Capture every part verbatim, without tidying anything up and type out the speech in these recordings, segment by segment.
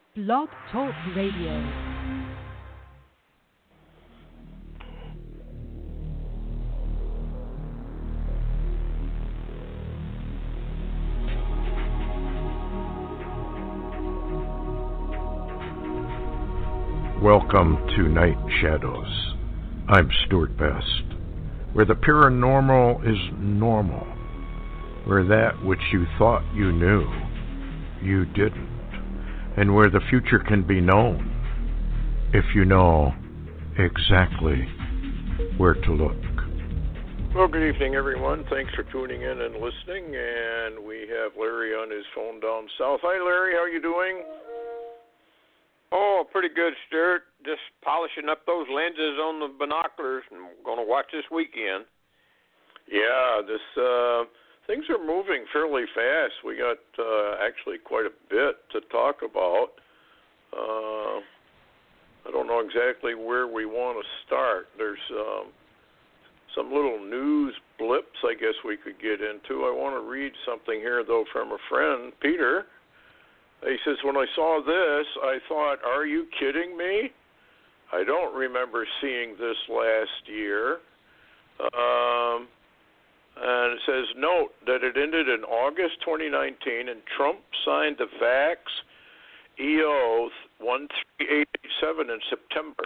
Blog Talk Radio. Welcome to Night Shadows. I'm Stuart Best, where the paranormal is normal, where that which you thought you knew, you didn't, and where the future can be known if you know exactly where to look. Well, good evening, everyone. Thanks for tuning in and listening, and we have Larry on his phone down south. Hi, Larry. How are you doing? Oh, pretty good, Stuart. Just polishing up those lenses on the binoculars, and I'm going to watch this weekend. Yeah, this uh, things are moving fairly fast. We got uh, actually quite a bit to talk about. Uh, I don't know exactly where we want to start. There's um, some little news blips I guess we could get into. I want to read something here, though, from a friend, Peter. He says, when I saw this, I thought, are you kidding me? I don't remember seeing this last year. Um, and it says, note that it ended in August twenty nineteen, and Trump signed the Vax E O one three eight eight seven in September.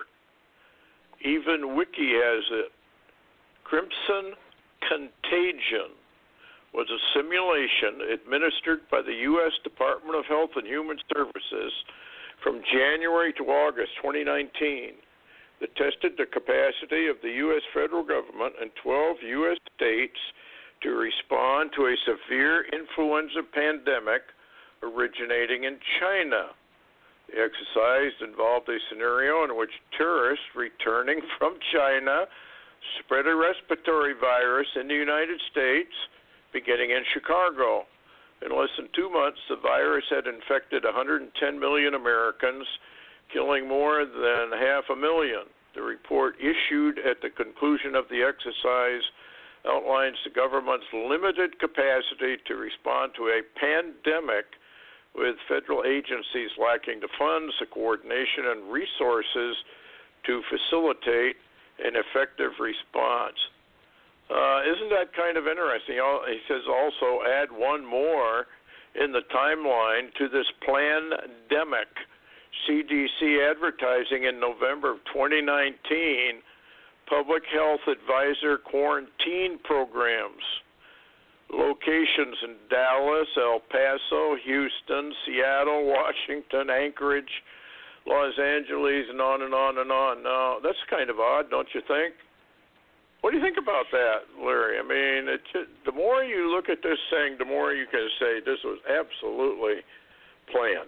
Even Wiki has it. Crimson Contagion was a simulation administered by the U S Department of Health and Human Services from January to August twenty nineteen that tested the capacity of the U S federal government and twelve U S states to respond to a severe influenza pandemic originating in China. The exercise involved a scenario in which tourists returning from China spread a respiratory virus in the United States, beginning in Chicago. In less than two months, the virus had infected one hundred ten million Americans, killing more than half a million. The report issued at the conclusion of the exercise outlines the government's limited capacity to respond to a pandemic, with federal agencies lacking the funds, the coordination, and resources to facilitate an effective response. Uh, isn't that kind of interesting? He says also add one more in the timeline to this plandemic. C D C advertising in November of twenty nineteen, public health advisor quarantine programs. Locations in Dallas, El Paso, Houston, Seattle, Washington, Anchorage, Los Angeles, and on and on and on. Now, that's kind of odd, don't you think? What do you think about that, Larry? I mean, it just, the more you look at this thing, the more you can say this was absolutely planned.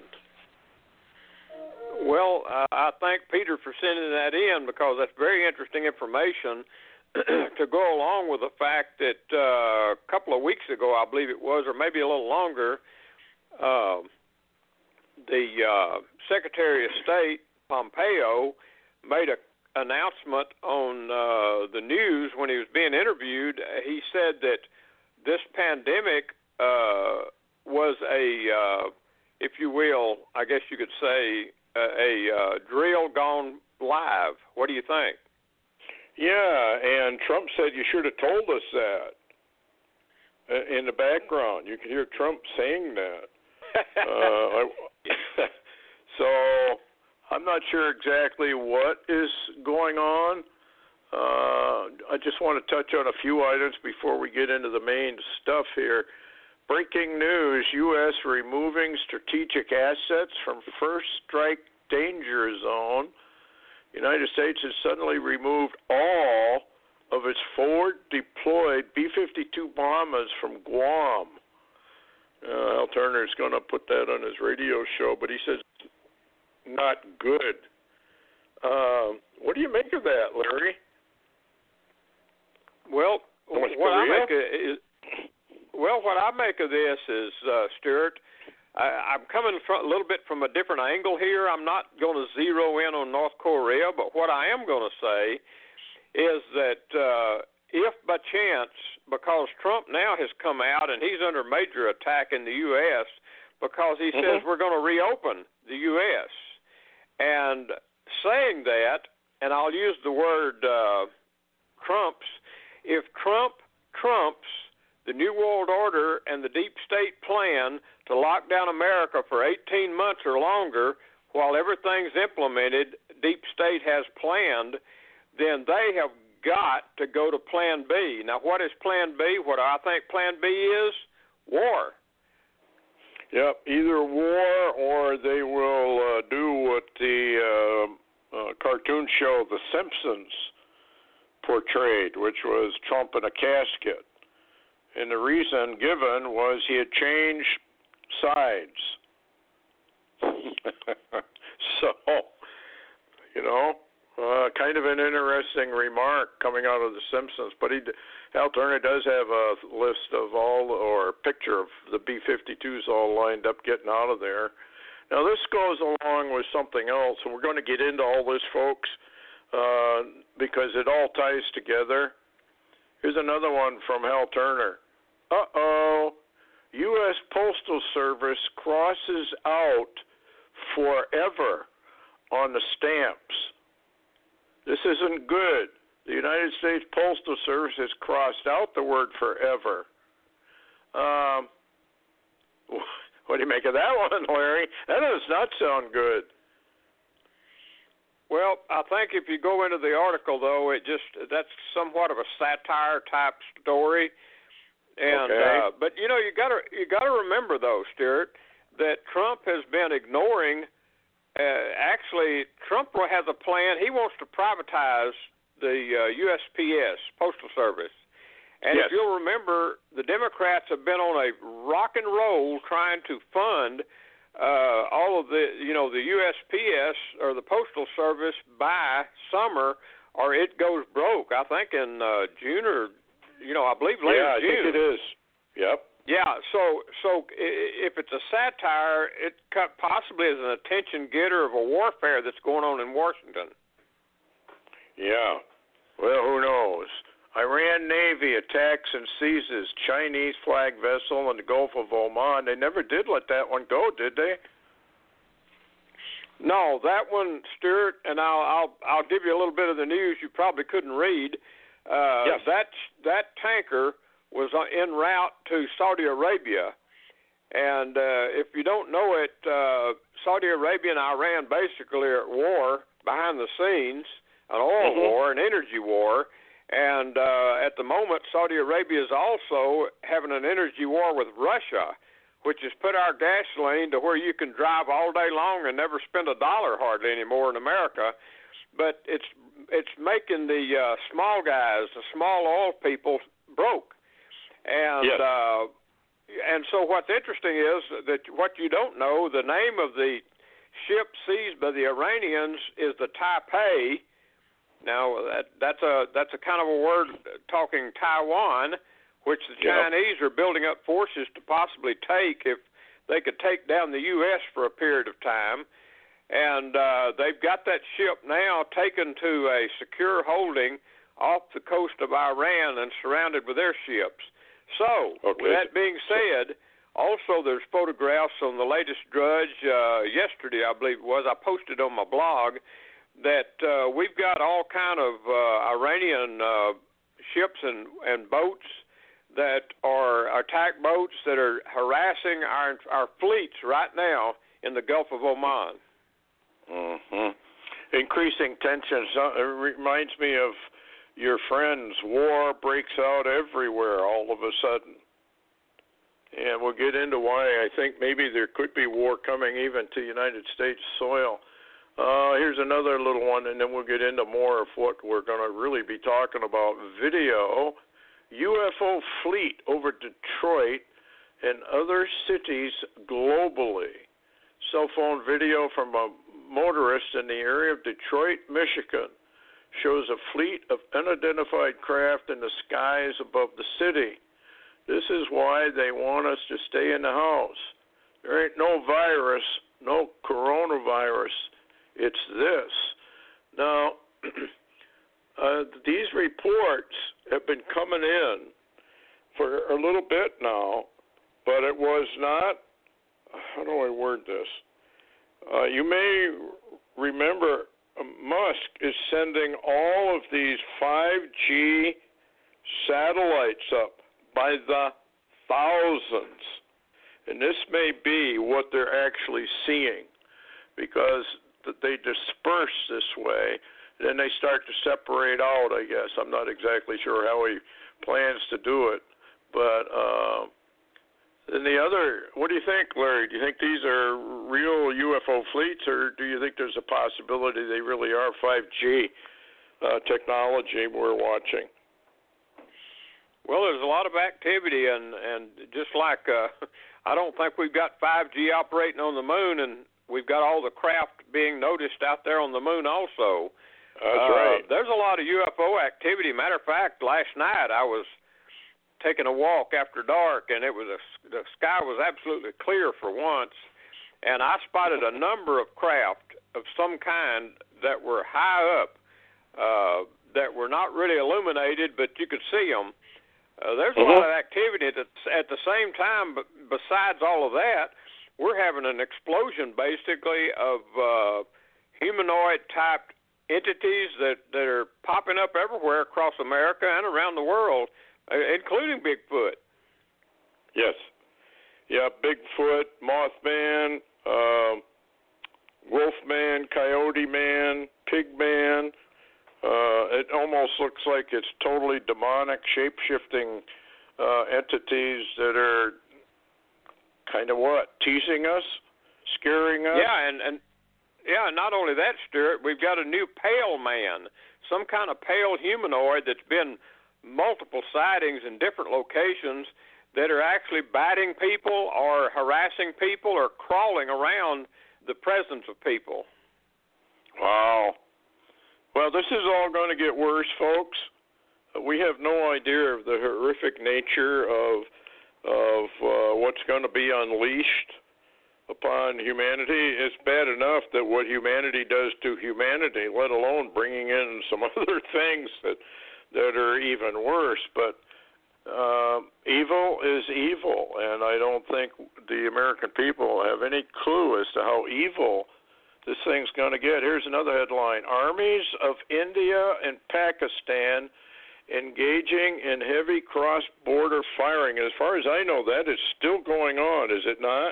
Well, uh, I thank Peter for sending that in, because that's very interesting information to go along with the fact that uh, a couple of weeks ago, I believe it was, or maybe a little longer, uh, the uh, Secretary of State, Pompeo, made a announcement on uh, the news when he was being interviewed. He said that this pandemic uh, was a, uh, if you will, I guess you could say, a, a uh, drill gone live. What do you think? Yeah, and Trump said you should have told us that. In the background, you could hear Trump saying that. uh, I, so I'm not sure exactly what is going on. Uh, I just want to touch on a few items before we get into the main stuff here. Breaking news, U S removing strategic assets from first strike danger zone. United States has suddenly removed all of its forward-deployed B fifty-two bombers from Guam. Uh, Al Turner is going to put that on his radio show, but he says not good. Um, what do you make of that, Larry? Well, North what Korea? I make of is well, what I make of this is, uh, Stuart, I, I'm coming from a little bit from a different angle here. I'm not going to zero in on North Korea, but what I am going to say is that uh, if by chance, because Trump now has come out and he's under major attack in the U S because he mm-hmm. says we're going to reopen the U S And saying that, and I'll use the word uh, Trumps, if Trump trumps the New World Order and the deep state plan to lock down America for eighteen months or longer while everything's implemented, deep state has planned, then they have got to go to plan B. Now, what is plan B? What I think plan B is? War. Yep, either war or they will uh, do what the uh, uh, cartoon show The Simpsons portrayed, which was Trump in a casket. And the reason given was he had changed sides. So, you know, uh, kind of an interesting remark coming out of The Simpsons. But he, Hal Turner does have a list of all, or a picture of the B fifty-twos all lined up getting out of there. Now, this goes along with something else, and we're going to get into all this, folks, uh, because it all ties together. Here's another one from Hal Turner. Uh-oh. U S Postal Service crosses out forever on the stamps. This isn't good. The United States Postal Service has crossed out the word forever. Um, what do you make of that one, Larry? That does not sound good. Well, I think if you go into the article, though, it just that's somewhat of a satire type story. And okay. uh, but you know you got to you got to remember though, Stuart, that Trump has been ignoring. Uh, actually, Trump has a plan. He wants to privatize the uh, U S P S Postal Service. And yes. if you'll remember, the Democrats have been on a rock and roll trying to fund uh, all of the, you know, the U S P S or the Postal Service by summer, or it goes broke. I think in uh, June or, you know, I believe late yeah, June. Yeah, I think it is. Yep. Yeah, so so if it's a satire, it possibly is an attention getter of a warfare that's going on in Washington. Yeah. Well, who knows? Iran Navy attacks and seizes Chinese flag vessel in the Gulf of Oman. They never did let that one go, did they? No, that one, Stuart, and I'll I'll, I'll give you a little bit of the news you probably couldn't read. Uh, yes. That that tanker was en route to Saudi Arabia, and uh, if you don't know it, uh, Saudi Arabia and Iran basically are at war behind the scenes, an oil mm-hmm. war, an energy war. And uh, at the moment, Saudi Arabia is also having an energy war with Russia, which has put our gasoline to where you can drive all day long and never spend a dollar hardly anymore in America. But it's it's making the uh, small guys, the small oil people, broke. And yes. uh, and so what's interesting is that what you don't know, the name of the ship seized by the Iranians is the Taipei. Now, that, that's a that's a kind of a word talking Taiwan, which the yep. Chinese are building up forces to possibly take if they could take down the U S for a period of time. And uh, they've got that ship now taken to a secure holding off the coast of Iran and surrounded with their ships. So, okay. with that being said, also there's photographs on the latest Drudge uh, yesterday, I believe it was. I posted on my blog that uh, we've got all kind of uh, Iranian uh, ships and, and boats that are attack boats that are harassing our our fleets right now in the Gulf of Oman. Mm-hmm. Increasing tensions. Uh, it reminds me of your friends. War breaks out everywhere all of a sudden. And we'll get into why I think maybe there could be war coming even to United States soil. Uh, here's another little one, and then we'll get into more of what we're going to really be talking about. Video, U F O fleet over Detroit and other cities globally. Cell phone video from a motorist in the area of Detroit, Michigan, shows a fleet of unidentified craft in the skies above the city. This is why they want us to stay in the house. There ain't no virus, no coronavirus. It's this. Now, uh, these reports have been coming in for a little bit now, but it was not how do I word this? Uh, you may remember uh, Musk is sending all of these five G satellites up by the thousands. And this may be what they're actually seeing, because they disperse this way. Then they start to separate out, I guess. I'm not exactly sure how he plans to do it. But uh, then the other, what do you think, Larry? Do you think these are real U F O fleets, or do you think there's a possibility they really are five G uh, technology we're watching? Well, there's a lot of activity, and, and just like uh, I don't think we've got five G operating on the moon, and we've got all the craft being noticed out there on the moon also. That's uh, right. There's a lot of U F O activity. Matter of fact, last night I was taking a walk after dark, and it was a, the sky was absolutely clear for once, and I spotted a number of craft of some kind that were high up, uh, that were not really illuminated, but you could see them. Uh, there's a mm-hmm. lot of activity that's at the same time, but besides all of that, we're having an explosion basically of uh, humanoid-type entities that, that are popping up everywhere across America and around the world, including Bigfoot. Yes. Yeah, Bigfoot, Mothman, uh, Wolfman, Coyote Man, Pigman. Uh, it almost looks like it's totally demonic, shape-shifting uh, entities that are kind of what? Teasing us? Scaring us? Yeah, and, and yeah, not only that, Stuart, we've got a new pale man, some kind of pale humanoid that's been multiple sightings in different locations that are actually biting people or harassing people or crawling around the presence of people. Wow. Well, this is all going to get worse, folks. We have no idea of the horrific nature of of uh, what's going to be unleashed upon humanity. It's bad enough that what humanity does to humanity, let alone bringing in some other things that that are even worse. But uh, evil is evil, and I don't think the American people have any clue as to how evil this thing's going to get. Here's another headline. Armies of India and Pakistan engaging in heavy cross-border firing. As far as I know, that is still going on, is it not?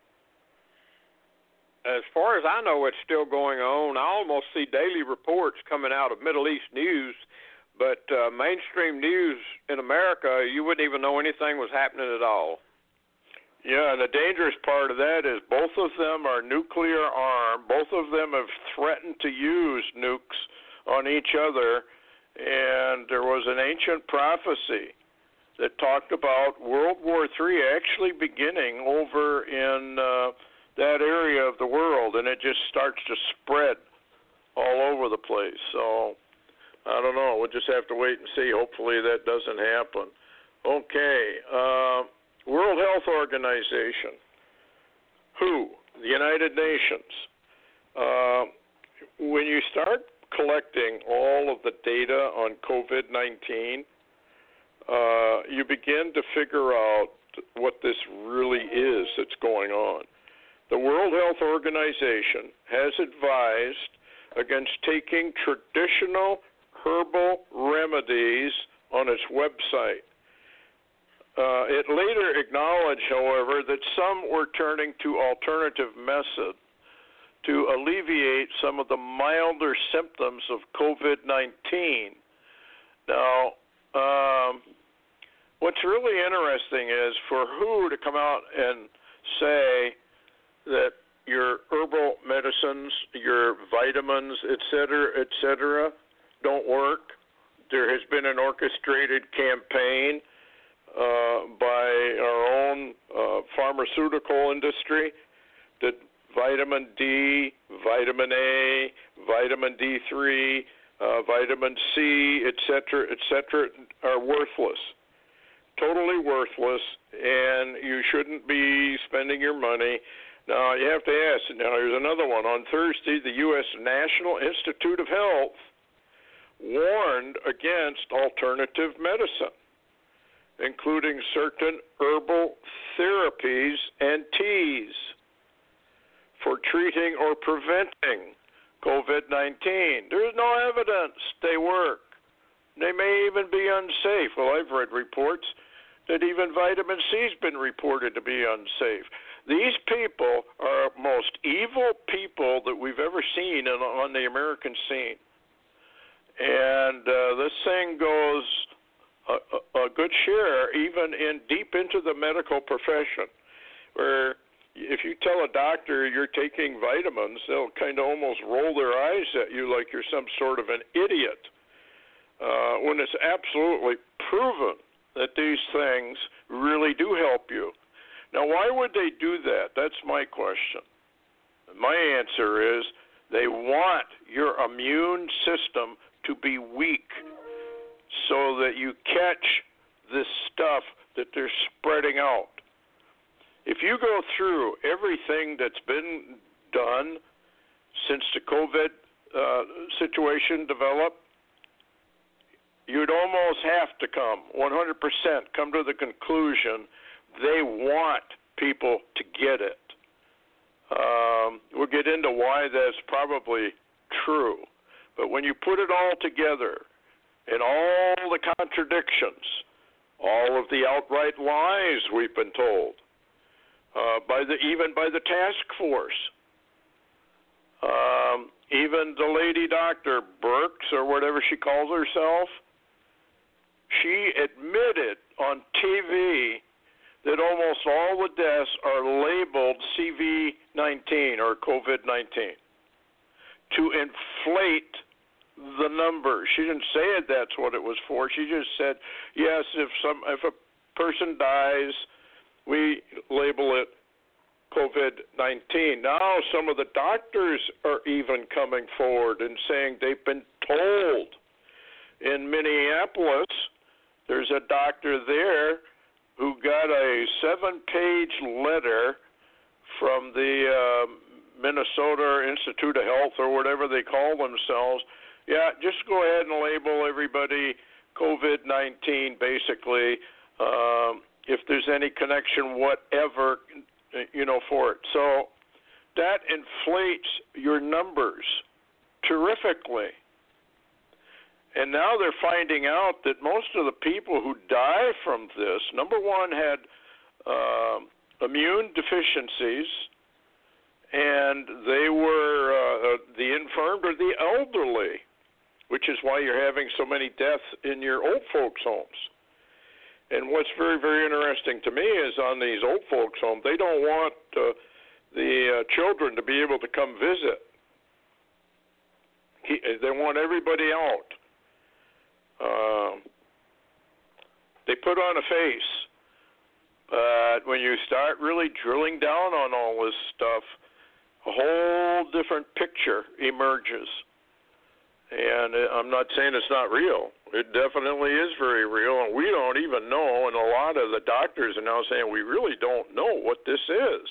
As far as I know, it's still going on. I almost see daily reports coming out of Middle East news, but uh, mainstream news in America, you wouldn't even know anything was happening at all. Yeah, and the dangerous part of that is both of them are nuclear armed. Both of them have threatened to use nukes on each other, and there was an ancient prophecy that talked about World War Three actually beginning over in uh, that area of the world, and it just starts to spread all over the place. So I don't know. We'll just have to wait and see. Hopefully that doesn't happen. Okay. Uh, World Health Organization, W H O, the United Nations. Uh, when you start collecting all of the data on COVID nineteen, uh, you begin to figure out what this really is that's going on. The World Health Organization has advised against taking traditional herbal remedies on its website. Uh, it later acknowledged, however, that some were turning to alternative methods to alleviate some of the milder symptoms of COVID nineteen. Now, um, what's really interesting is for W H O to come out and say that your herbal medicines, your vitamins, et cetera, et cetera, don't work. There has been an orchestrated campaign uh, by our own uh, pharmaceutical industry that vitamin D, vitamin A, vitamin D three, uh, vitamin C, et cetera, et cetera, are worthless, totally worthless, and you shouldn't be spending your money. Now, you have to ask, now here's another one. On Thursday, the U S National Institute of Health warned against alternative medicine, including certain herbal therapies and teas. for treating or preventing COVID nineteen. There's no evidence they work. They may even be unsafe. Well, I've read reports that even vitamin C's been reported to be unsafe. These people are most evil people that we've ever seen in, on the American scene. And uh, this thing goes a, a, a good share even in deep into the medical profession, where if you tell a doctor you're taking vitamins, they'll kind of almost roll their eyes at you like you're some sort of an idiot, uh, when it's absolutely proven that these things really do help you. Now, why would they do that? That's my question. My answer is they want your immune system to be weak so that you catch this stuff that they're spreading out. If you go through everything that's been done since the COVID uh, situation developed, you'd almost have to come, one hundred percent, come to the conclusion they want people to get it. Um, we'll get into why that's probably true. But when you put it all together, and all the contradictions, all of the outright lies we've been told, uh, by the even by the task force, um, even the lady Doctor Birx, or whatever she calls herself, she admitted on T V that almost all the deaths are labeled C V nineteen or COVID nineteen to inflate the numbers. She didn't say it, that's what it was for. She just said, yes, if some if a person dies, we label it COVID nineteen. Now some of the doctors are even coming forward and saying they've been told. In Minneapolis, there's a doctor there who got a seven-page letter from the uh, Minnesota Institute of Health or whatever they call themselves. Yeah, just go ahead and label everybody COVID nineteen, basically, um, if there's any connection whatever, you know, for it. So that inflates your numbers terrifically. And now they're finding out that most of the people who die from this, number one, had uh, immune deficiencies, and they were uh, the infirm or the elderly, which is why you're having so many deaths in your old folks' homes. And what's very, very interesting to me is on these old folks' homes, they don't want uh, the uh, children to be able to come visit. He, they want everybody out. Um, they put on a face, but when you start really drilling down on all this stuff, a whole different picture emerges. And I'm not saying it's not real. It definitely is very real, and we don't even know, and a lot of the doctors are now saying we really don't know what this is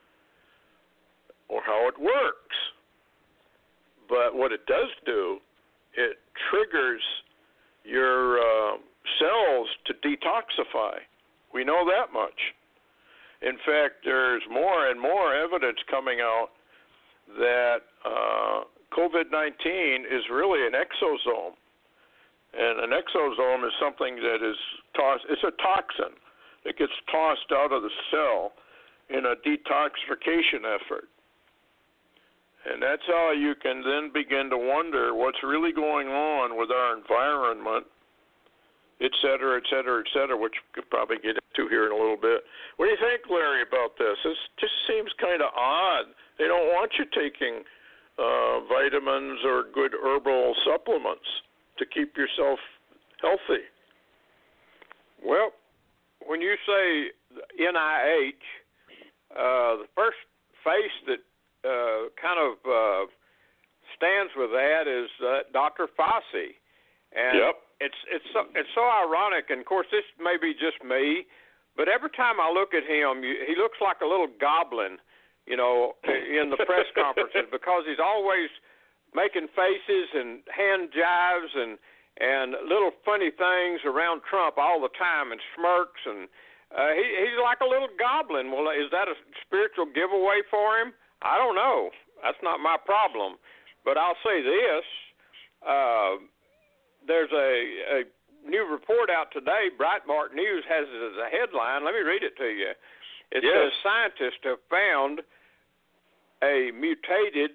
or how it works. But what it does do, it triggers your uh, cells to detoxify. We know that much. In fact, there's more and more evidence coming out that uh, COVID nineteen is really an exosome. And an exosome is something that is tossed, it's a toxin that gets tossed out of the cell in a detoxification effort. And that's how you can then begin to wonder what's really going on with our environment, et cetera, et cetera, et cetera, which we could probably get into here in a little bit. What do you think, Larry, about this? This just seems kind of odd. They don't want you taking uh, vitamins or good herbal supplements to keep yourself healthy. Well, when you say N I H, uh, the first face that Uh, kind of uh, stands with that is uh, Doctor Fauci, and yep. it's it's so, it's so ironic. And of course, this may be just me, but every time I look at him, you, he looks like a little goblin, you know, in the press conferences because he's always making faces and hand jives and and little funny things around Trump all the time and smirks and uh, he, he's like a little goblin. Well, is that a spiritual giveaway for him? I don't know. That's not my problem. But I'll say this. Uh, there's a, a new report out today. Breitbart News has it as a headline. Let me read it to you. It yes. says scientists have found a mutated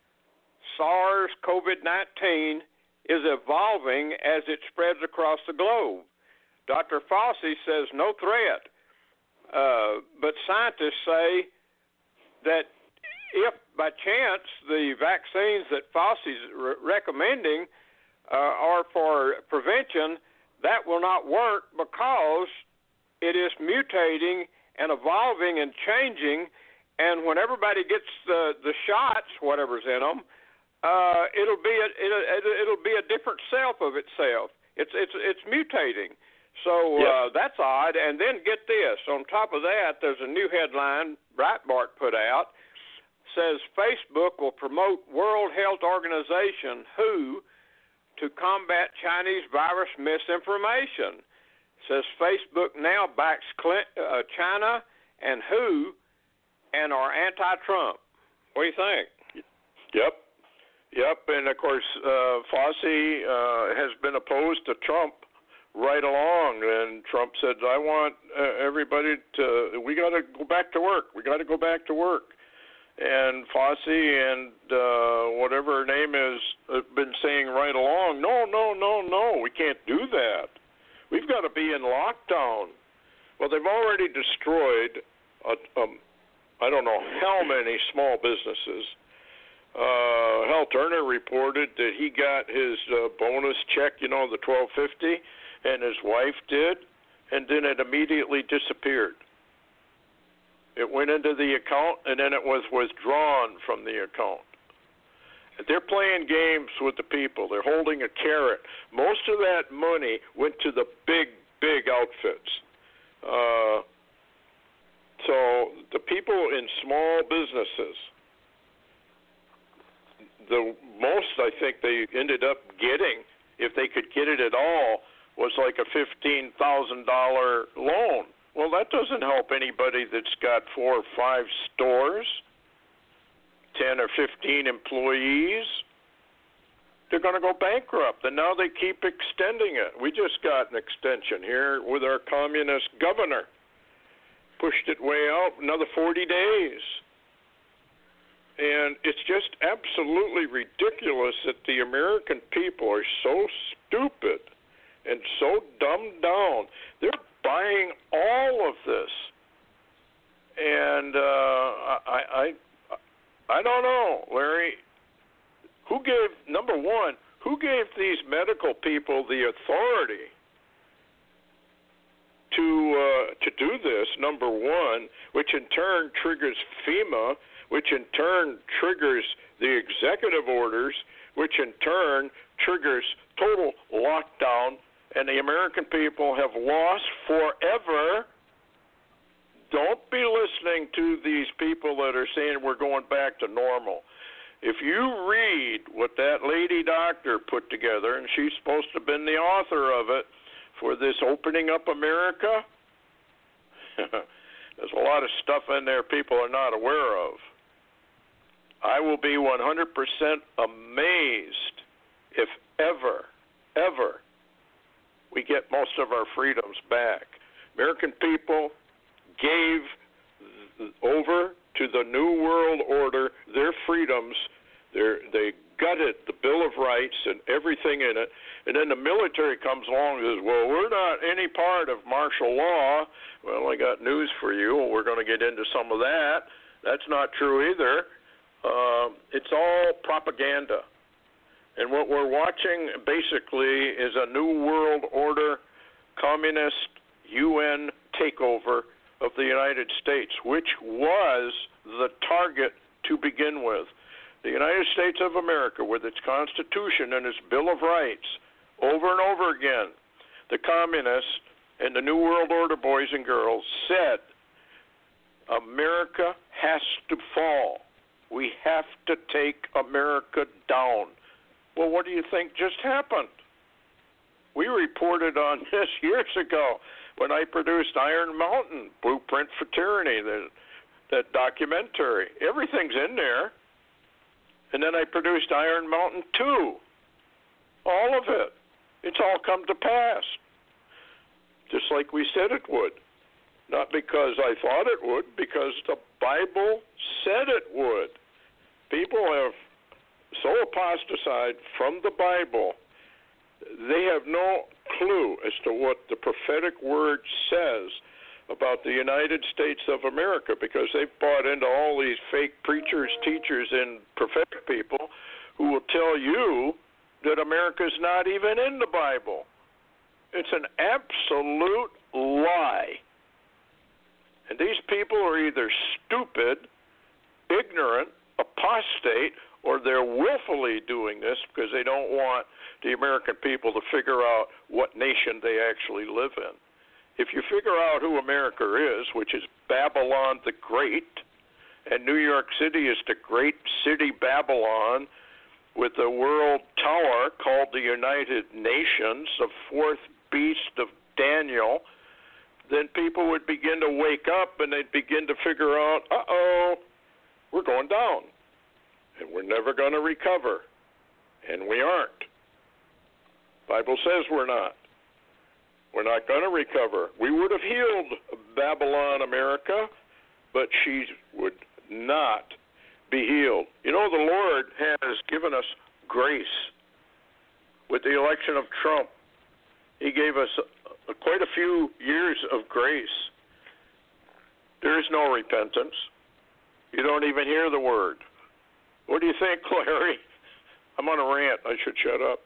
SARS-CoV nineteen is evolving as it spreads across the globe. Doctor Fauci says no threat, uh, but scientists say that if by chance the vaccines that Fauci's re- recommending uh, are for prevention, that will not work because it is mutating and evolving and changing, and when everybody gets the, the shots, whatever's in them, Uh, it'll be a it'll, it'll be a different self of itself. It's it's it's mutating. So uh, yes. that's odd. And then get this. On top of that, there's a new headline Breitbart put out. Says Facebook will promote World Health Organization W H O to combat Chinese virus misinformation. Says Facebook now backs Clinton, uh, China and W H O and are anti-Trump. What do you think? Yep. Yep, and of course, uh, Fauci uh, has been opposed to Trump right along, and Trump said, I want uh, everybody to, we got to go back to work. We got to go back to work. And Fauci and uh, whatever her name is have been saying right along, no, no, no, no, we can't do that. We've got to be in lockdown. Well, they've already destroyed, a, um, I don't know how many small businesses. Uh, Hal Turner reported that he got his uh, bonus check, you know, the twelve fifty, and his wife did, and then it immediately disappeared. It went into the account, and then it was withdrawn from the account. They're playing games with the people. They're holding a carrot. Most of that money went to the big, big outfits. Uh, so the people in small businesses, the most I think they ended up getting, if they could get it at all, was like a fifteen thousand dollars loan. Well, that doesn't help anybody that's got four or five stores, ten or fifteen employees. They're going to go bankrupt, and now they keep extending it. We just got an extension here with our communist governor. Pushed it way out another forty days. And it's just absolutely ridiculous that the American people are so stupid and so dumbed down. They're buying all of this. And uh, I, I, I don't know, Larry. Who gave, number one, who gave these medical people the authority to uh, to do this, number one, which in turn triggers FEMA, which in turn triggers the executive orders, which in turn triggers total lockdown, and the American people have lost forever. Don't be listening to these people that are saying we're going back to normal. If you read what that lady doctor put together, and she's supposed to have been the author of it, for this opening up America, there's a lot of stuff in there people are not aware of. I will be one hundred percent amazed if ever, ever we get most of our freedoms back. American people gave over to the New World Order their freedoms. They're, they gutted the Bill of Rights and everything in it, and then the military comes along and says, well, we're not any part of martial law. Well, I got news for you. We're going to get into some of that. That's not true either. Uh, it's all propaganda. And what we're watching basically is a New World Order communist U N takeover of the United States, which was the target to begin with. The United States of America, with its Constitution and its Bill of Rights, over and over again, the communists and the New World Order boys and girls said, America has to fall. We have to take America down. Well, what do you think just happened? We reported on this years ago when I produced Iron Mountain, Blueprint for Tyranny. The that documentary. Everything's in there. And then I produced Iron Mountain two. All of it. It's all come to pass. Just like we said it would. Not because I thought it would, because the Bible said it would. People have so apostatized from the Bible, they have no clue as to what the prophetic word says about the United States of America, because they've bought into all these fake preachers, teachers, and prophetic people who will tell you that America's not even in the Bible. It's an absolute lie. And these people are either stupid, ignorant, apostate, or they're willfully doing this because they don't want the American people to figure out what nation they actually live in. If you figure out who America is, which is Babylon the Great, and New York City is the great city Babylon with the world tower called the United Nations, the fourth beast of Daniel, then people would begin to wake up and they'd begin to figure out, uh-oh, we're going down, and we're never going to recover, and we aren't. Bible says we're not. We're not going to recover. We would have healed Babylon, America, but she would not be healed. You know, the Lord has given us grace. With the election of Trump, he gave us a, a, quite a few years of grace. There is no repentance. You don't even hear the word. What do you think, Larry? I'm on a rant. I should shut up.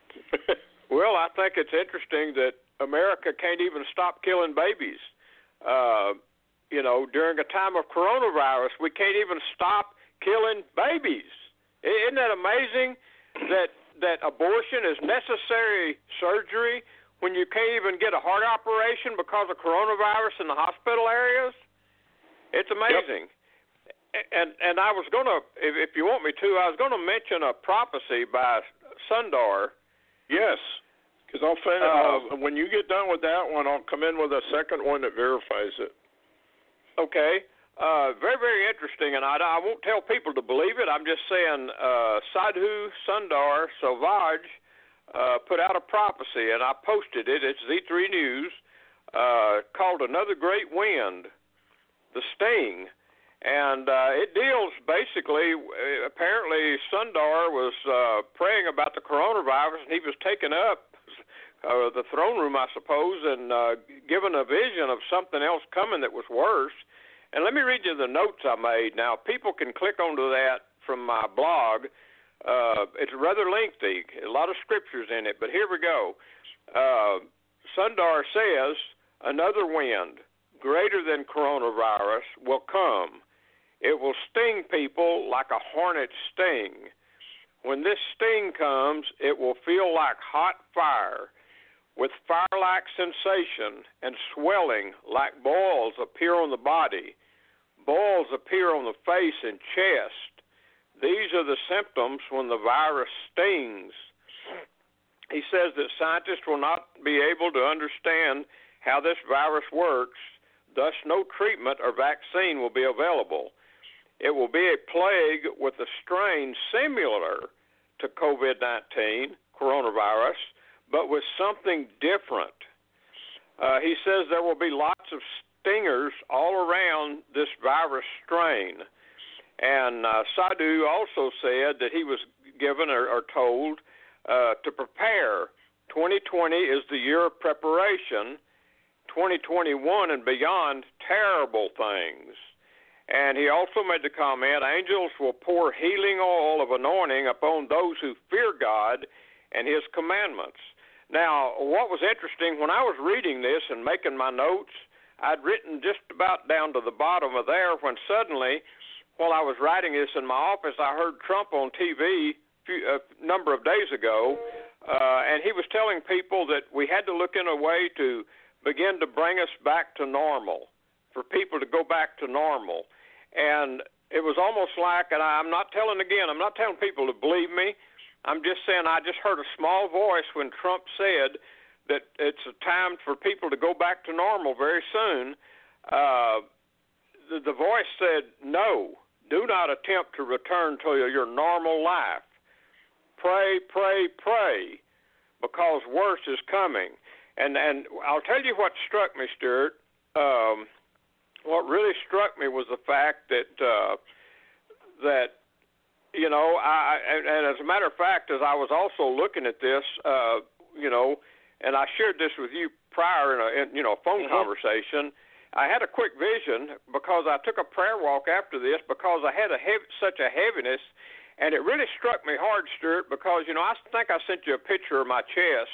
Well, I think it's interesting that America can't even stop killing babies. Uh, you know, during a time of coronavirus, we can't even stop killing babies. Isn't that amazing that that abortion is necessary surgery when you can't even get a heart operation because of coronavirus in the hospital areas? It's amazing. Yep. And and I was going to, if, if you want me to, I was going to mention a prophecy by Sundar. Yes. Because I'll fin- uh, when you get done with that one, I'll come in with a second one that verifies it. Okay. Uh, very, very interesting, and I, I won't tell people to believe it. I'm just saying uh, Sadhu Sundar Selvage uh, put out a prophecy, and I posted it. It's Z three News, uh, called Another Great Wind, The Sting. And uh, it deals basically, apparently Sundar was uh, praying about the coronavirus, and he was taken up uh, the throne room, I suppose, and uh, given a vision of something else coming that was worse. And let me read you the notes I made. Now, people can click onto that from my blog. Uh, it's rather lengthy, a lot of scriptures in it, but here we go. Uh, Sundar says, another wind greater than coronavirus will come. It will sting people like a hornet sting. When this sting comes, it will feel like hot fire, with fire-like sensation and swelling like boils appear on the body. Boils appear on the face and chest. These are the symptoms when the virus stings. He says that scientists will not be able to understand how this virus works, thus no treatment or vaccine will be available. It will be a plague with a strain similar to COVID nineteen, coronavirus, but with something different. Uh, he says there will be lots of stingers all around this virus strain. And uh, Sadhu also said that he was given or, or told uh, to prepare. twenty twenty is the year of preparation. twenty twenty-one and beyond, terrible things. And he also made the comment, angels will pour healing oil of anointing upon those who fear God and his commandments. Now, what was interesting, when I was reading this and making my notes, I'd written just about down to the bottom of there when suddenly, while I was writing this in my office, I heard Trump on T V a number of days ago, uh, and he was telling people that we had to look in a way to begin to bring us back to normal, for people to go back to normal. And it was almost like, and I'm not telling again, I'm not telling people to believe me, I'm just saying I just heard a small voice when Trump said that it's a time for people to go back to normal very soon. Uh, the, the voice said, no, do not attempt to return to your normal life. Pray, pray, pray, because worse is coming. And and I'll tell you what struck me, Stuart. Um, what really struck me was the fact that uh, that you know, I and, and as a matter of fact, as I was also looking at this, uh, you know, and I shared this with you prior in a in, you know phone mm-hmm. conversation. I had a quick vision because I took a prayer walk after this because I had a heavy, such a heaviness, and it really struck me hard, Stuart, because, you know, I think I sent you a picture of my chest.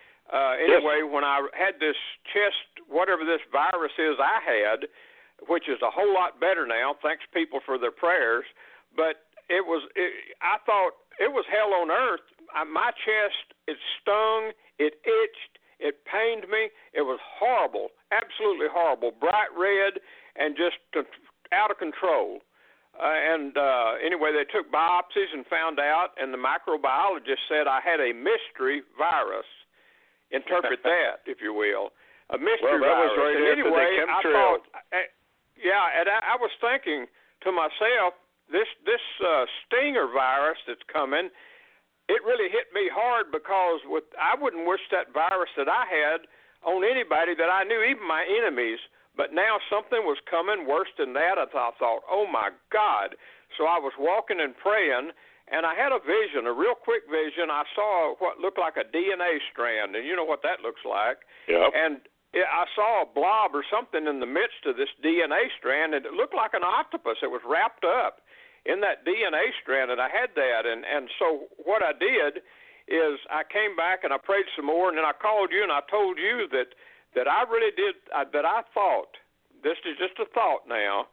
Uh, anyway, yes. When I had this chest, whatever this virus is I had, which is a whole lot better now, thanks people for their prayers, but it was, it, I thought it was hell on earth. I, my chest, it stung, it itched, it pained me. It was horrible, absolutely horrible, bright red and just out of control. Uh, and uh, anyway, they took biopsies and found out, and the microbiologist said I had a mystery virus. Interpret that, if you will, a mystery well, that virus. Was right and after anyway, the I thought, uh, yeah, and I, I was thinking to myself, this this uh, stinger virus that's coming. It really hit me hard because with I wouldn't wish that virus that I had on anybody that I knew, even my enemies. But now something was coming worse than that. I thought, thought, oh, my God. So I was walking and praying, and I had a vision, a real quick vision. I saw what looked like a D N A strand, and you know what that looks like. Yep. And it, I saw a blob or something in the midst of this D N A strand, and it looked like an octopus. It was wrapped up in that D N A strand, and I had that. And, and so what I did is I came back and I prayed some more, and then I called you and I told you that, that I really did, uh, that I thought, this is just a thought now,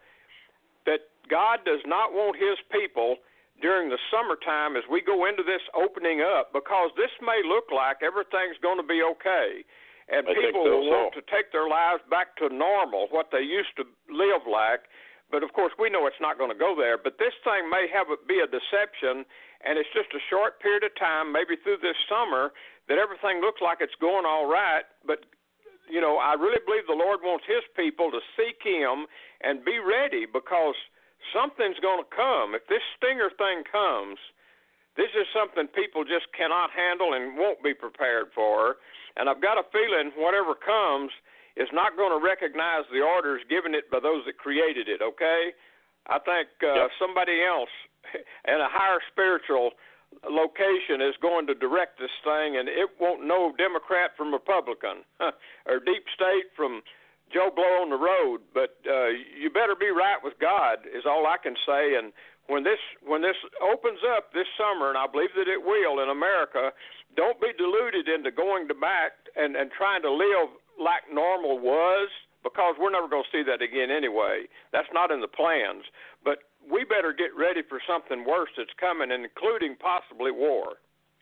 that God does not want his people during the summertime as we go into this opening up, because this may look like everything's going to be okay. And I people so, will so. want to take their lives back to normal, what they used to live like. But, of course, we know it's not going to go there. But this thing may have it be a deception, and it's just a short period of time, maybe through this summer, that everything looks like it's going all right. But, you know, I really believe the Lord wants his people to seek him and be ready, because something's going to come. If this stinger thing comes, this is something people just cannot handle and won't be prepared for. And I've got a feeling whatever comes is not going to recognize the orders given it by those that created it, okay? I think uh, yep. somebody else in a higher spiritual location is going to direct this thing, and it won't know Democrat from Republican or deep state from Joe Blow on the road. But uh, you better be right with God is all I can say. And when this when this opens up this summer, and I believe that it will in America, don't be deluded into going to back and, and trying to live like normal was, because we're never going to see that again anyway. That's not in the plans. But we better get ready for something worse that's coming, including possibly war.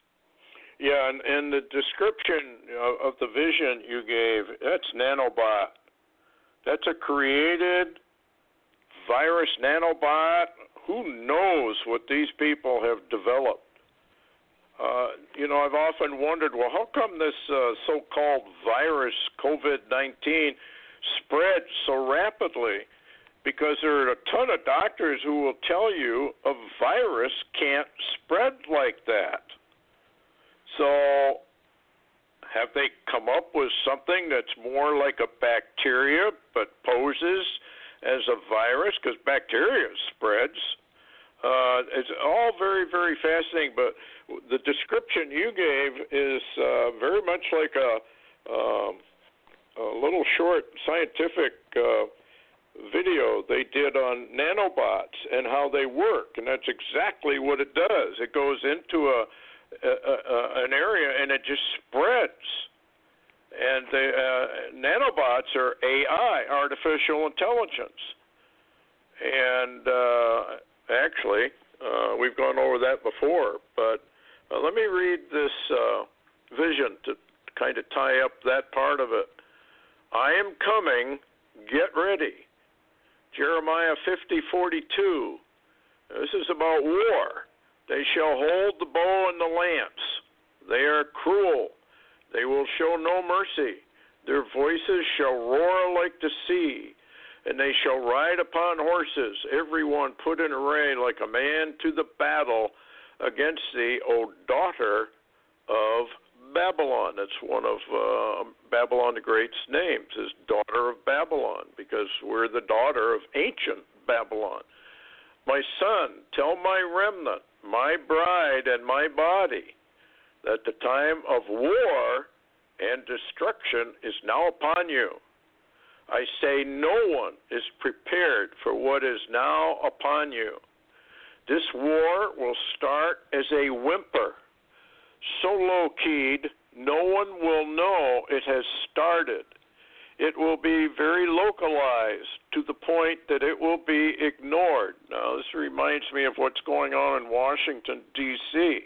Yeah, and, and the description of, of the vision you gave, that's nanobot. That's a created virus nanobot. Who knows what these people have developed? Uh, you know, I've often wondered, well, how come this uh, so-called virus, COVID nineteen, spread so rapidly? Because there are a ton of doctors who will tell you a virus can't spread like that. So have they come up with something that's more like a bacteria but poses as a virus? Because bacteria spreads. Uh, it's all very, very fascinating, but the description you gave is uh, very much like a, um, a little short scientific uh, video they did on nanobots and how they work, and that's exactly what it does. It goes into a, a, a an area and it just spreads. And the uh, nanobots are A I, artificial intelligence, and uh, actually, uh, we've gone over that before, but uh, let me read this uh, vision to kind of tie up that part of it. I am coming, get ready. Jeremiah fifty forty-two. This is about war. They shall hold the bow and the lance. They are cruel. They will show no mercy. Their voices shall roar like the sea, and they shall ride upon horses, every one put in array like a man to the battle against thee, O daughter of Babylon. That's one of uh, Babylon the Great's names, is daughter of Babylon, because we're the daughter of ancient Babylon. My son, tell my remnant, my bride and my body, that the time of war and destruction is now upon you. I say no one is prepared for what is now upon you. This war will start as a whimper, so low-keyed no one will know it has started. It will be very localized to the point that it will be ignored. Now, this reminds me of what's going on in Washington, D C,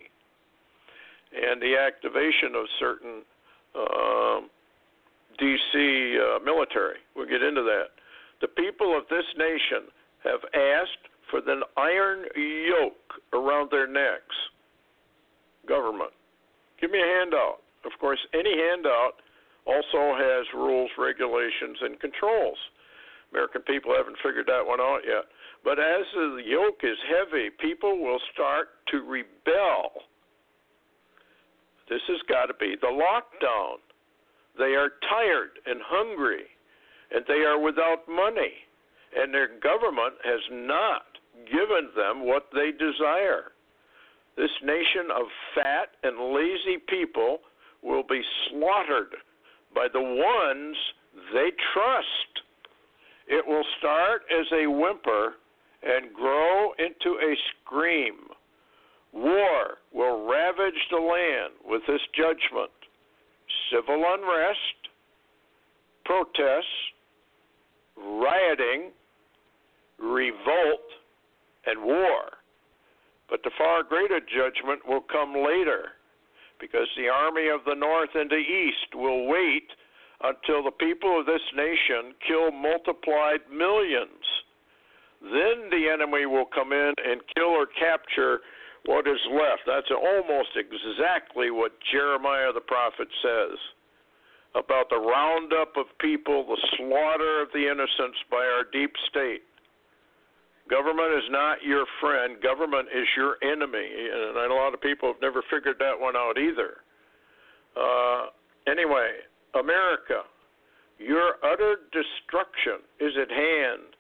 and the activation of certain uh, D C uh, military. We'll get into that. The people of this nation have asked for the iron yoke around their necks. Government, give me a handout. Of course, any handout also has rules, regulations, and controls. American people haven't figured that one out yet. But as the yoke is heavy, people will start to rebel. This has got to be the lockdown. They are tired and hungry, and they are without money, and their government has not given them what they desire. This nation of fat and lazy people will be slaughtered by the ones they trust. It will start as a whimper and grow into a scream. War will ravage the land with this judgment. Civil unrest, protests, rioting, revolt, and war. But the far greater judgment will come later, because the army of the north and the east will wait until the people of this nation kill multiplied millions. Then the enemy will come in and kill or capture what is left. That's almost exactly what Jeremiah the prophet says about the roundup of people, the slaughter of the innocents by our deep state. Government is not your friend. Government is your enemy. And a lot of people have never figured that one out either. Uh, anyway, America, your utter destruction is at hand.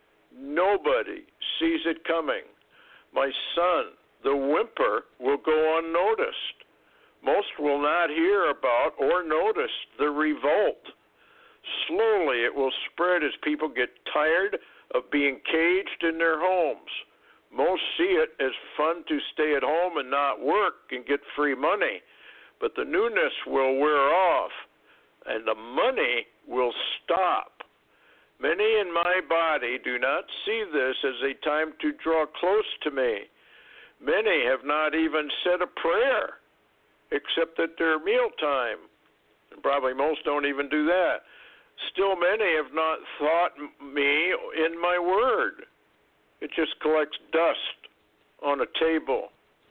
Nobody sees it coming. My son, the whimper will go unnoticed. Most will not hear about or notice the revolt. Slowly it will spread as people get tired of being caged in their homes. Most see it as fun to stay at home and not work and get free money, but the newness will wear off and the money will stop. Many in my body do not see this as a time to draw close to me. Many have not even said a prayer except at their mealtime, and probably most don't even do that. Still, many have not thought me in my word. It just collects dust on a table.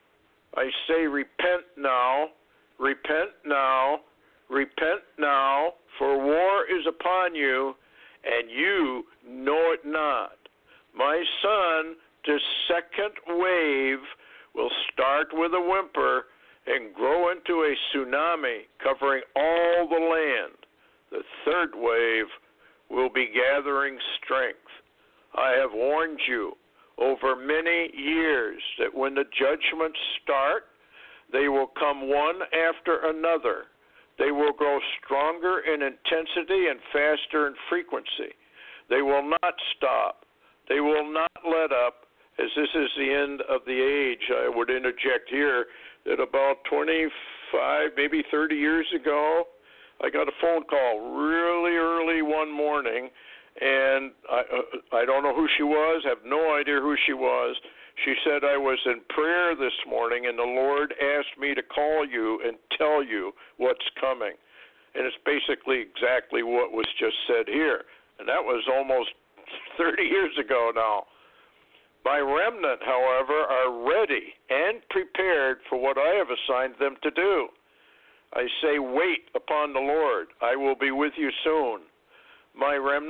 I say, repent now, repent now, repent now, for war is upon you, and you know it not. My son, the second wave will start with a whimper and grow into a tsunami covering all the land. The third wave will be gathering strength. I have warned you over many years that when the judgments start, they will come one after another. They will grow stronger in intensity and faster in frequency. They will not stop. They will not let up, as this is the end of the age. I would interject here that about twenty-five, maybe thirty years ago, I got a phone call really early one morning, and I, uh, I don't know who she was, have no idea who she was. She said, I was in prayer this morning, and the Lord asked me to call you and tell you what's coming. And it's basically exactly what was just said here. And that was almost thirty years ago now. My remnant, however, are ready and prepared for what I have assigned them to do. I say, wait upon the Lord. I will be with you soon. My remnant,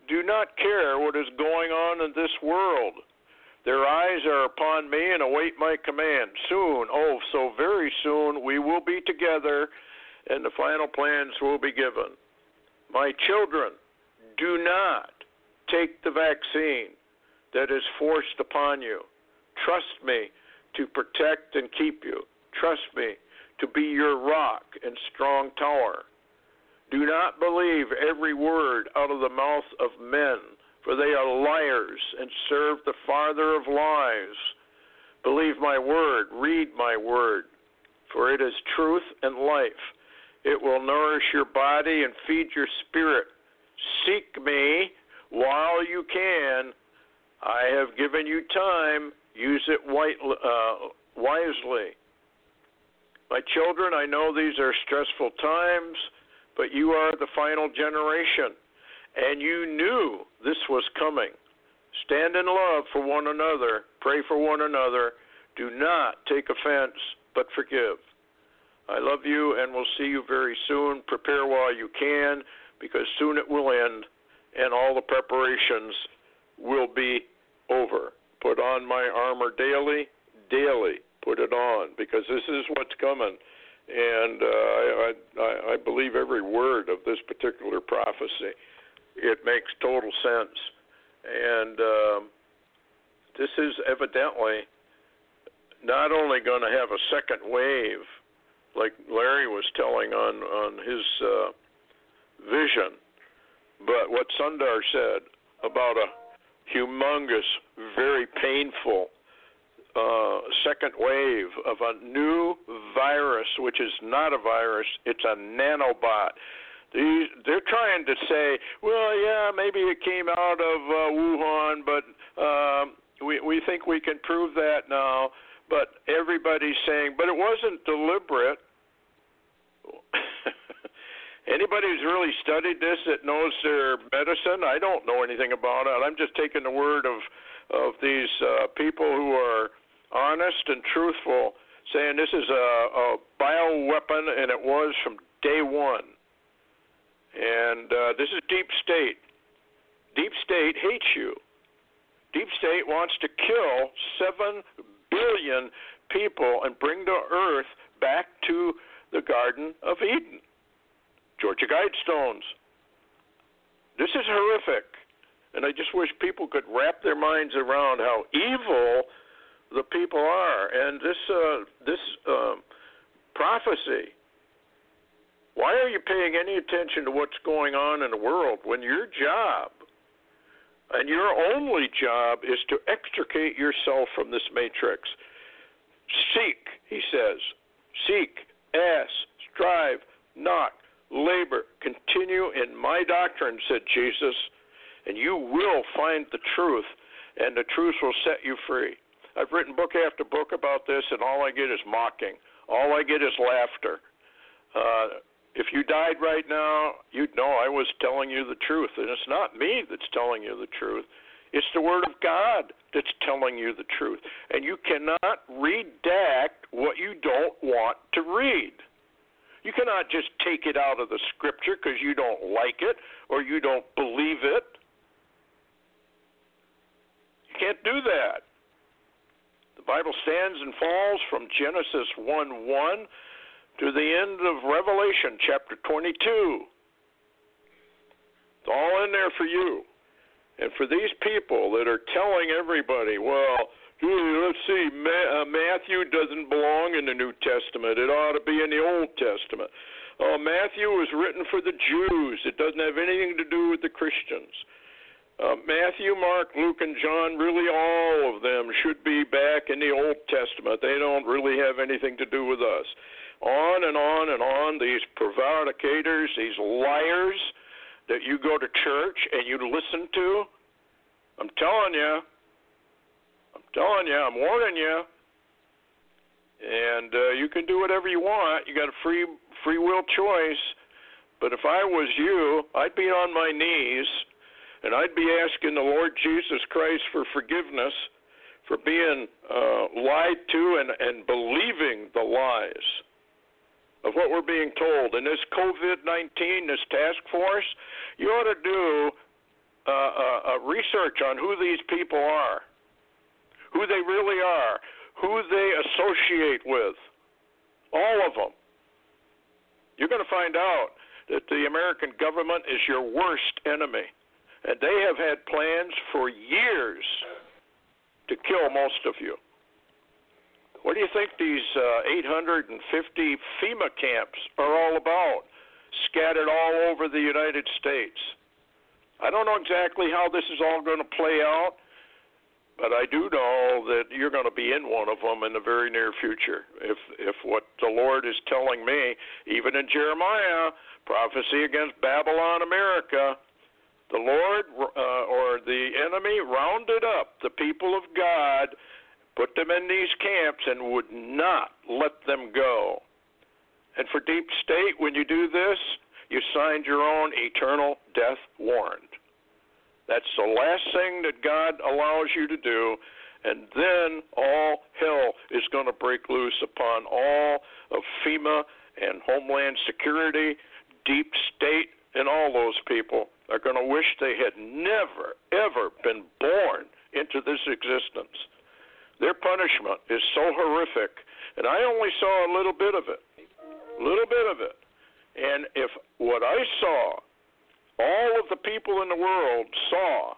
do not care what is going on in this world. Their eyes are upon me and await my command. Soon, oh, so very soon, we will be together, and the final plans will be given. My children, do not take the vaccine that is forced upon you. Trust me to protect and keep you. Trust me to be your rock and strong tower. Do not believe every word out of the mouth of men, for they are liars and serve the father of lies. Believe my word, read my word, for it is truth and life. It will nourish your body and feed your spirit. Seek me while you can. I have given you time. Use it wisely. My children, I know these are stressful times, but you are the final generation, and you knew this was coming. Stand in love for one another. Pray for one another. Do not take offense, but forgive. I love you, and we'll see you very soon. Prepare while you can, because soon it will end, and all the preparations will be over. Put on my armor daily, daily. Put it on, because this is what's coming. And uh, I, I, I believe every word of this particular prophecy. It makes total sense. And um, this is evidently not only going to have a second wave, like Larry was telling on, on his uh, vision, but what Sundar said about a humongous, very painful uh, second wave of a new virus, which is not a virus, it's a nanobot. These, they're trying to say, well, yeah, maybe it came out of uh, Wuhan, but um, we, we think we can prove that now. But everybody's saying, but it wasn't deliberate. Anybody who's really studied this that knows their medicine, I don't know anything about it. I'm just taking the word of of these uh, people who are honest and truthful, saying this is a, a bioweapon, and it was from day one. And uh, this is deep state. Deep state hates you. Deep state wants to kill seven billion people and bring the earth back to the Garden of Eden. Georgia Guidestones. This is horrific, and I just wish people could wrap their minds around how evil the people are. And this uh, this uh, prophecy, why are you paying any attention to what's going on in the world when your job and your only job is to extricate yourself from this matrix? Seek, he says. Seek, ask, strive, knock. Labor, continue in my doctrine, said Jesus, and you will find the truth, and the truth will set you free. I've written book after book about this, and all I get is mocking. All I get is laughter. Uh, if you died right now, you'd know I was telling you the truth, and it's not me that's telling you the truth. It's the Word of God that's telling you the truth, and you cannot redact what you don't want to read. You cannot just take it out of the Scripture because you don't like it or you don't believe it. You can't do that. The Bible stands and falls from Genesis one one to the end of Revelation chapter twenty-two. It's all in there for you. And for these people that are telling everybody, well, let's see, Matthew doesn't belong in the New Testament. It ought to be in the Old Testament. Uh, Matthew was written for the Jews. It doesn't have anything to do with the Christians. Uh, Matthew, Mark, Luke, and John, really all of them should be back in the Old Testament. They don't really have anything to do with us. On and on and on, these prevaricators, these liars that you go to church and you listen to, I'm telling you, I'm telling you, I'm warning you. And uh, you can do whatever you want. You got a free free will choice. But if I was you, I'd be on my knees, and I'd be asking the Lord Jesus Christ for forgiveness for being uh, lied to and, and believing the lies of what we're being told. And this COVID nineteen, this task force, you ought to do uh, uh, uh, research on who these people are, who they really are, who they associate with, all of them. You're going to find out that the American government is your worst enemy. And they have had plans for years to kill most of you. What do you think these uh, eight hundred fifty FEMA camps are all about, scattered all over the United States? I don't know exactly how this is all going to play out, but I do know that you're going to be in one of them in the very near future. If if what the Lord is telling me, even in Jeremiah, prophecy against Babylon, America, the Lord uh, or the enemy rounded up the people of God, put them in these camps, and would not let them go. And for deep state, when you do this, you signed your own eternal death warrant. That's the last thing that God allows you to do, and then all hell is going to break loose upon all of FEMA and Homeland Security, deep state, and all those people are going to wish they had never, ever been born into this existence. Their punishment is so horrific, and I only saw a little bit of it, a little bit of it. And if what I saw, all of the people in the world saw,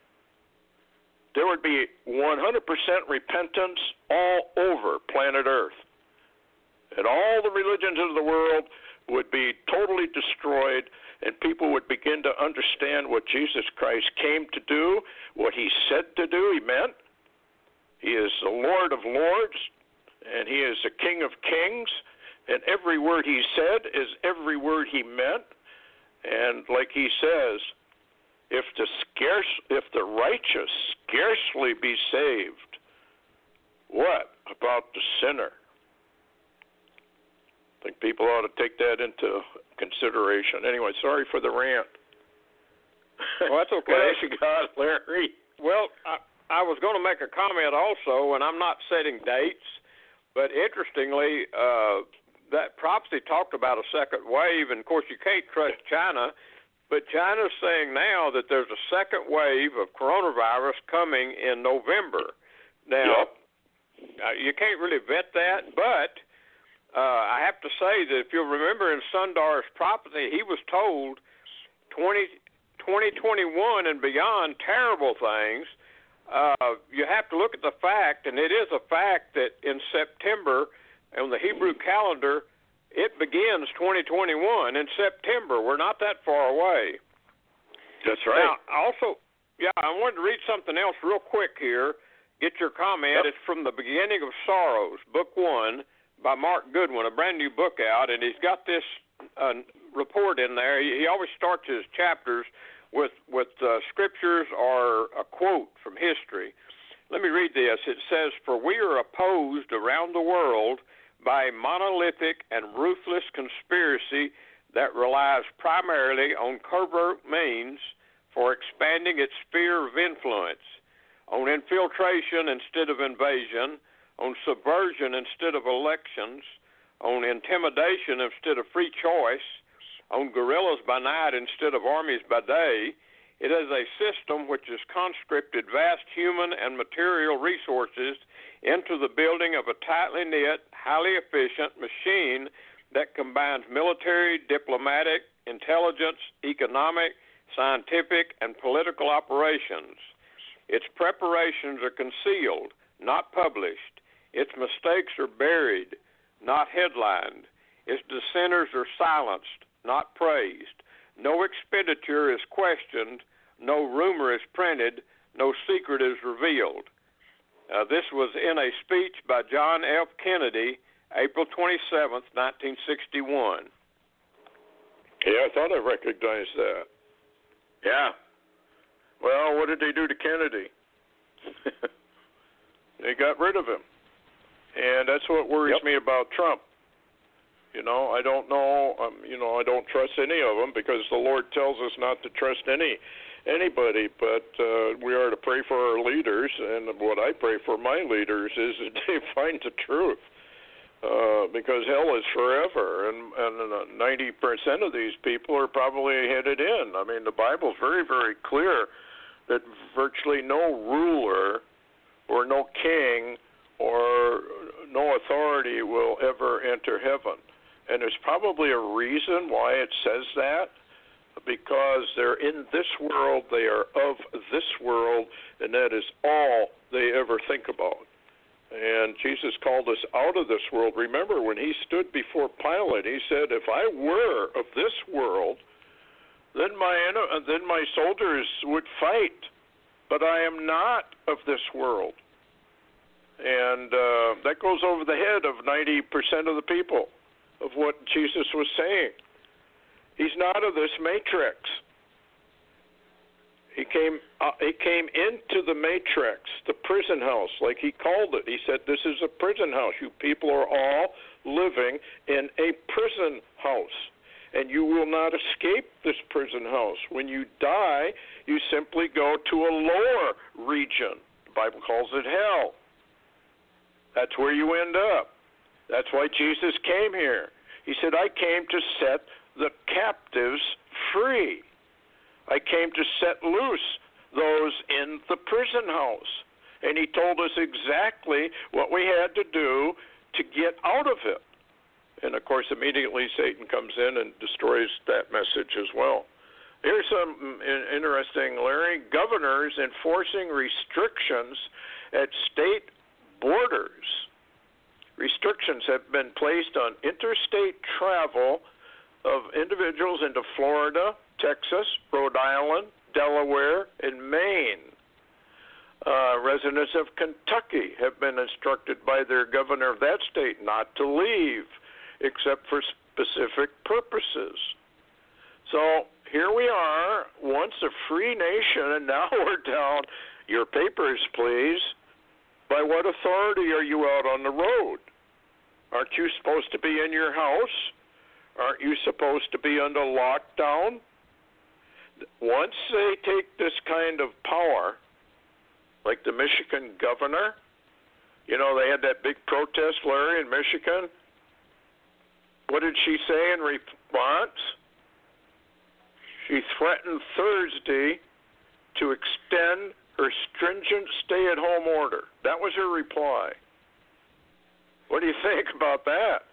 there would be one hundred percent repentance all over planet Earth. And all the religions of the world would be totally destroyed, and people would begin to understand what Jesus Christ came to do, what he said to do, he meant. He is the Lord of Lords, and he is the King of Kings, and every word he said is every word he meant. And like he says, if the scarce, if the righteous scarcely be saved, what about the sinner? I think people ought to take that into consideration. Anyway, sorry for the rant. Well, that's okay. What else you got, Larry? Well, I, I was going to make a comment also, and I'm not setting dates, but interestingly, uh, that prophecy talked about a second wave, and of course you can't trust China, but China's saying now that there's a second wave of coronavirus coming in November. Now, yep. uh, you can't really vet that, but uh, I have to say that if you'll remember in Sundar's prophecy, he was told twenty twenty-one and beyond terrible things. Uh, you have to look at the fact, and it is a fact that in September, on the Hebrew calendar, it begins twenty twenty-one in September. We're not that far away. That's right. Now, also, yeah, I wanted to read something else real quick here. Get your comment. Yep. It's from The Beginning of Sorrows, Book One, by Mark Goodwin, a brand new book out, and he's got this uh, report in there. He, he always starts his chapters with with uh, scriptures or a quote from history. Let me read this. It says, "For we are opposed around the world by a monolithic and ruthless conspiracy that relies primarily on covert means for expanding its sphere of influence, on infiltration instead of invasion, on subversion instead of elections, on intimidation instead of free choice, on guerrillas by night instead of armies by day. It is a system which has conscripted vast human and material resources into the building of a tightly knit, highly efficient machine that combines military, diplomatic, intelligence, economic, scientific, and political operations. Its preparations are concealed, not published. Its mistakes are buried, not headlined. Its dissenters are silenced, not praised. No expenditure is questioned. No rumor is printed. No secret is revealed." Uh, this was in a speech by John F. Kennedy, April twenty-seventh, nineteen sixty-one. Yeah, I thought I recognized that. Yeah. Well, what did they do to Kennedy? They got rid of him. And that's what worries Yep. me about Trump. You know, I don't know, um, you know, I don't trust any of them because the Lord tells us not to trust any anybody, but uh, we are to pray for our leaders, and what I pray for my leaders is that they find the truth. uh, because hell is forever, and, and ninety percent of these people are probably headed in. I mean, the Bible's very, very clear that virtually no ruler or no king or no authority will ever enter heaven. And there's probably a reason why it says that, because they're in this world, they are of this world, and that is all they ever think about. And Jesus called us out of this world. Remember, when he stood before Pilate, he said, if I were of this world, then my then my soldiers would fight, but I am not of this world. And uh, that goes over the head of ninety percent of the people of what Jesus was saying. He's not of this matrix. He came uh, he came into the matrix, the prison house, like he called it. He said, this is a prison house. You people are all living in a prison house, and you will not escape this prison house. When you die, you simply go to a lower region. The Bible calls it hell. That's where you end up. That's why Jesus came here. He said, I came to set the captives free. I came to set loose those in the prison house. And he told us exactly what we had to do to get out of it. And, of course, immediately Satan comes in and destroys that message as well. Here's some interesting, Larry. Governors enforcing restrictions at state borders. Restrictions have been placed on interstate travel of individuals into Florida, Texas, Rhode Island, Delaware, and Maine. Uh, residents of Kentucky have been instructed by their governor of that state not to leave except for specific purposes. So here we are, once a free nation, and now we're down, your papers, please. By what authority are you out on the road? Aren't you supposed to be in your house? Aren't you supposed to be under lockdown? Once they take this kind of power, like the Michigan governor, you know, they had that big protest, Larry, in Michigan. What did she say in response? She threatened Thursday to extend her stringent stay-at-home order. That was her reply. What do you think about that?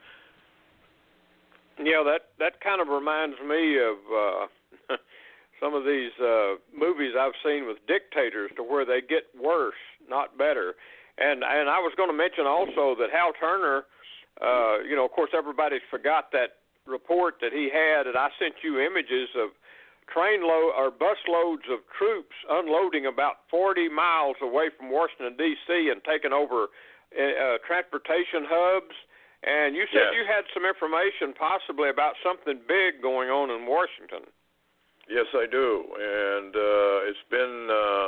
Yeah, that, that kind of reminds me of uh, some of these uh, movies I've seen with dictators, to where they get worse, not better. And and I was going to mention also that Hal Turner, uh, you know, of course, everybody forgot that report that he had, and I sent you images of train load or bus loads of troops unloading about forty miles away from Washington, D C, and taking over uh, transportation hubs. And you said yes. you had some information possibly about something big going on in Washington. Yes, I do, and uh, it's been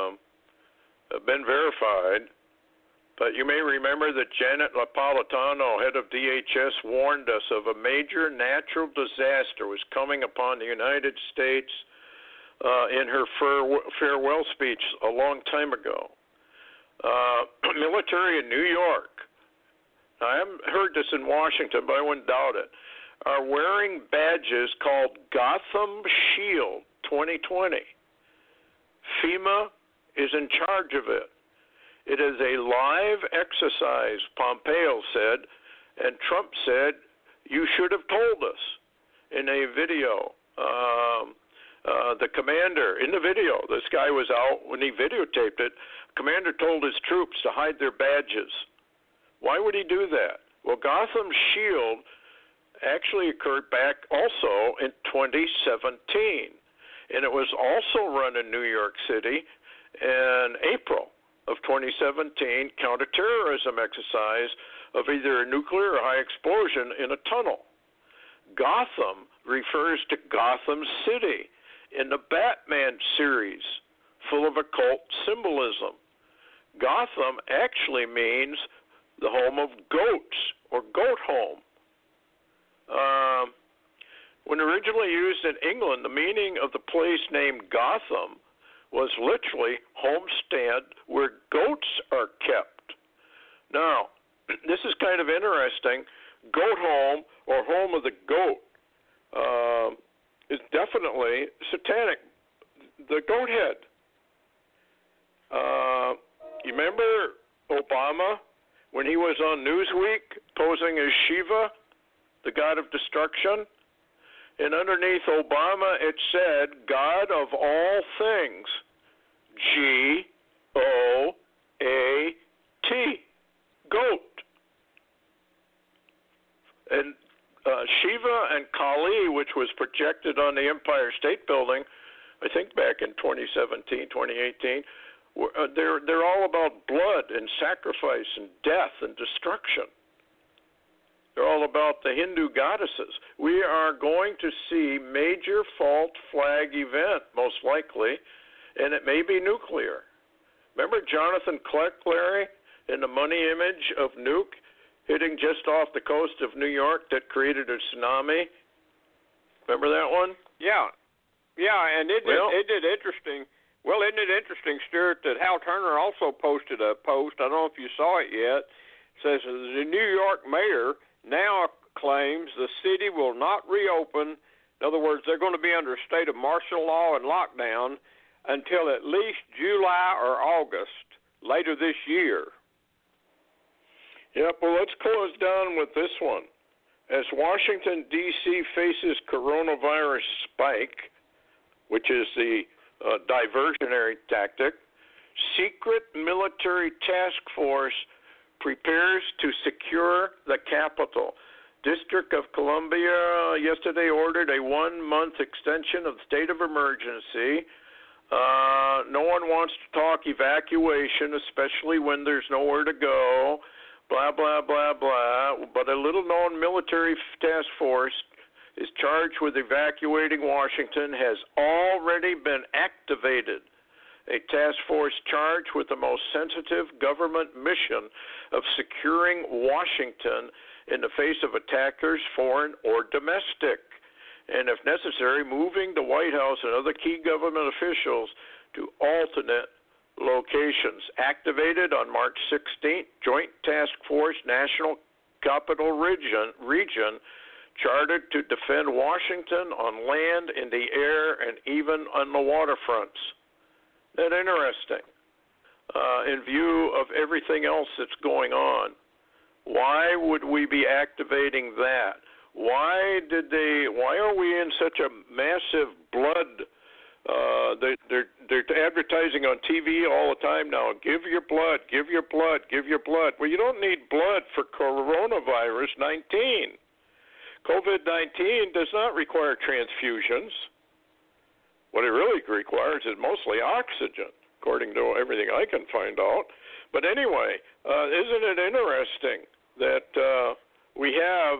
uh, been verified. But you may remember that Janet Napolitano, head of D H S, warned us of a major natural disaster was coming upon the United States uh, in her farewell speech a long time ago. Uh, military in New York, I haven't heard this in Washington, but I wouldn't doubt it, are wearing badges called Gotham Shield twenty twenty. FEMA is in charge of it. It is a live exercise, Pompeo said, and Trump said, you should have told us in a video. Um, uh, the commander, in the video, this guy was out when he videotaped it, commander told his troops to hide their badges. Why would he do that? Well, Gotham Shield actually occurred back also in twenty seventeen, and it was also run in New York City in April of twenty seventeen, counterterrorism exercise of either a nuclear or high explosion in a tunnel. Gotham refers to Gotham City in the Batman series, full of occult symbolism. Gotham actually means the home of goats, or goat home. Um, when originally used in England, the meaning of the place named Gotham was literally homestead where goats are kept. Now, this is kind of interesting. Goat home or home of the goat uh, is definitely satanic. The goat head. Uh, you remember Obama when he was on Newsweek posing as Shiva, the god of destruction? And underneath Obama it said, God of all things, G O A T, goat. And uh, Shiva and Kali, which was projected on the Empire State Building, I think back in twenty seventeen, twenty eighteen, were, uh, they're, they're all about blood and sacrifice and death and destruction. They're all about the Hindu goddesses. We are going to see major fault flag event, most likely, and it may be nuclear. Remember Jonathan Kleck, Larry, in the money image of nuke hitting just off the coast of New York that created a tsunami? Remember that one? Yeah. Yeah, and it did, well, it did interesting. Well, isn't it interesting, Stuart, that Hal Turner also posted a post, I don't know if you saw it yet, says the New York mayor now claims the city will not reopen. In other words, they're going to be under a state of martial law and lockdown until at least July or August later this year. Yep, well, let's close down with this one. As Washington, D C faces coronavirus spike, which is the uh, diversionary tactic, secret military task force prepares to secure the Capitol. District of Columbia yesterday ordered a one-month extension of the state of emergency. Uh, no one wants to talk evacuation, especially when there's nowhere to go, blah, blah, blah, blah. But a little-known military task force is charged with evacuating Washington, has already been activated. A task force charged with the most sensitive government mission of securing Washington in the face of attackers, foreign or domestic, and if necessary, moving the White House and other key government officials to alternate locations. Activated on March sixteenth, Joint Task Force National Capital Region, region chartered to defend Washington on land, in the air, and even on the waterfronts. That interesting. Uh, in view of everything else that's going on, why would we be activating that? Why did they? Why are we in such a massive blood? Uh, they, they're they're advertising on T V all the time now. Give your blood, give your blood, give your blood. Well, you don't need blood for coronavirus nineteen. COVID nineteen does not require transfusions. What it really requires is mostly oxygen, according to everything I can find out. But anyway, uh, isn't it interesting that uh, we have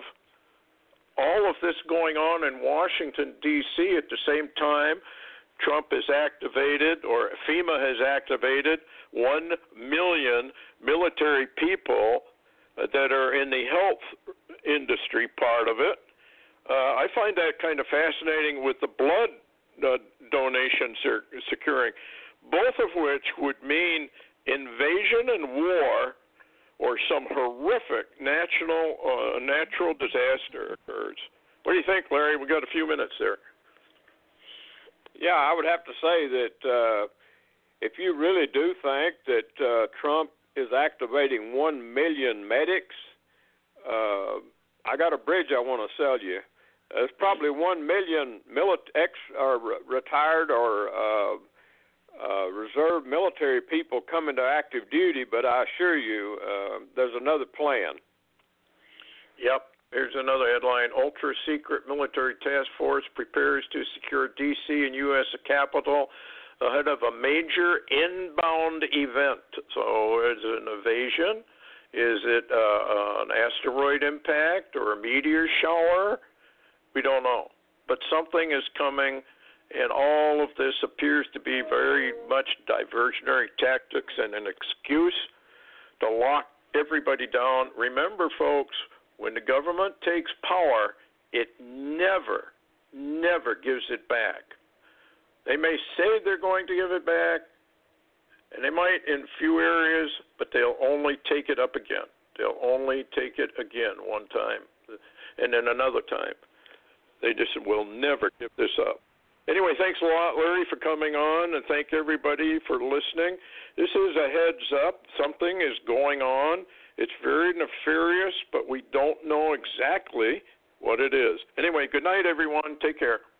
all of this going on in Washington, D C at the same time? Trump has activated, or FEMA has activated, one million military people uh, that are in the health industry part of it. Uh, I find that kind of fascinating with the blood uh, donations they're securing, both of which would mean invasion and war or some horrific national, uh, natural disaster occurs. What do you think, Larry? We've got a few minutes there. Yeah, I would have to say that uh, if you really do think that uh, Trump is activating one million medics, uh, I got a bridge I want to sell you. There's probably one million milit- ex or re- retired or uh, uh, reserve military people coming to active duty, but I assure you uh, there's another plan. Yep. Here's another headline. Ultra-secret military task force prepares to secure D C and U S Capitol ahead of a major inbound event. So is it an invasion? Is it uh, an asteroid impact or a meteor shower? We don't know. But something is coming, and all of this appears to be very much diversionary tactics and an excuse to lock everybody down. Remember, folks, when the government takes power, it never, never gives it back. They may say they're going to give it back, and they might in few areas, but they'll only take it up again. They'll only take it again one time and then another time. They just will never give this up. Anyway, thanks a lot, Larry, for coming on, and thank everybody for listening. This is a heads up. Something is going on. It's very nefarious, but we don't know exactly what it is. Anyway, good night, everyone. Take care.